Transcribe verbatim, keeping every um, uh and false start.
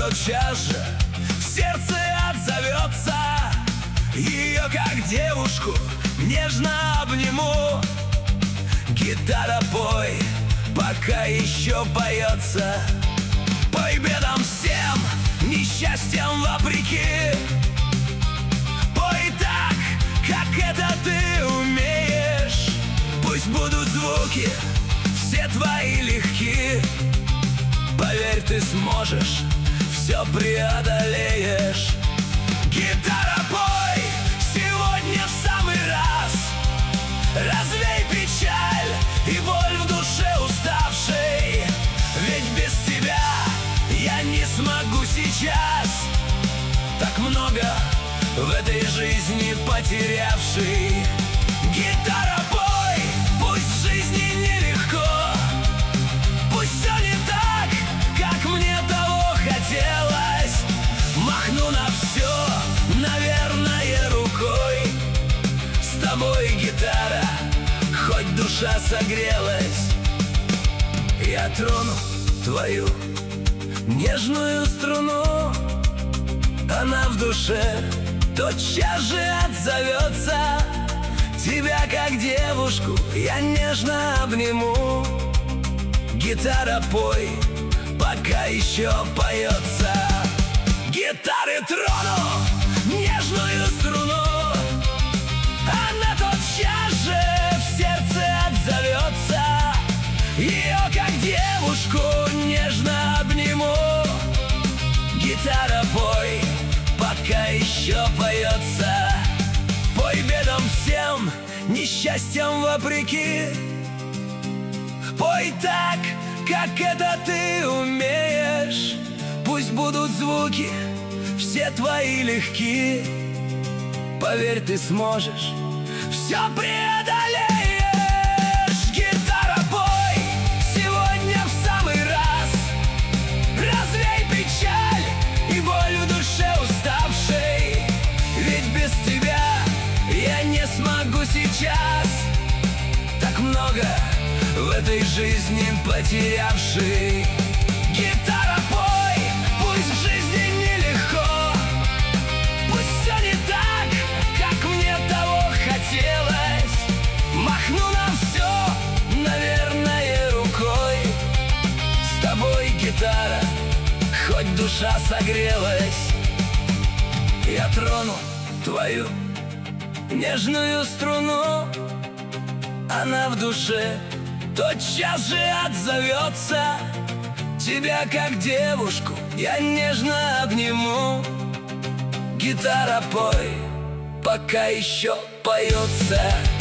тотчас же в сердце отзовется. Ее как девушку нежно обниму. Гитара, пой, пока еще поется. Пой бедам всем, несчастьям вопреки. Пой так, как это ты умеешь. Пусть будут звуки все твои легки. Поверь, ты сможешь, все преодолеешь. Гитара, пой сегодня в самый раз. Развей печаль и боль в душе уставшей. Ведь без тебя я не смогу сейчас. Так много в этой жизни потерявший. Гитара, пой, пусть в жизни нелегко. Пусть все не так, как мне того хотелось. Махну на все, наверное, рукой. С тобой, гитара, хоть душа согрелась. Я трону твою нежную струну. Она в душе тотчас же отзовется. Тебя как девушку я нежно обниму. Гитара, пой, пока еще поется. Гитары трону нежную струну. Она тотчас же в сердце отзовется. Ее как девушку нежно обниму. Гитара, пой, пока еще поется. Пой бедам всем, несчастьям вопреки. Пой так, как это ты умеешь. Пусть будут звуки все твои легки. Поверь, ты сможешь, все преодолеешь. Гитара, пой сегодня в самый раз. Развей печаль и боль в душе уставшей. Ведь без тебя я не смогу сейчас. Так много в этой жизни потерявший. Гитара, пой, пусть в жизни нелегко. Пусть все не так, как мне того хотелось. Махну на все, наверное, рукой. С тобой, гитара, хоть душа согрелась. Я трону твою нежную струну. Она в душе тотчас же отзовется. Тебя как девушку я нежно обниму. Гитара, пой, пока еще поется.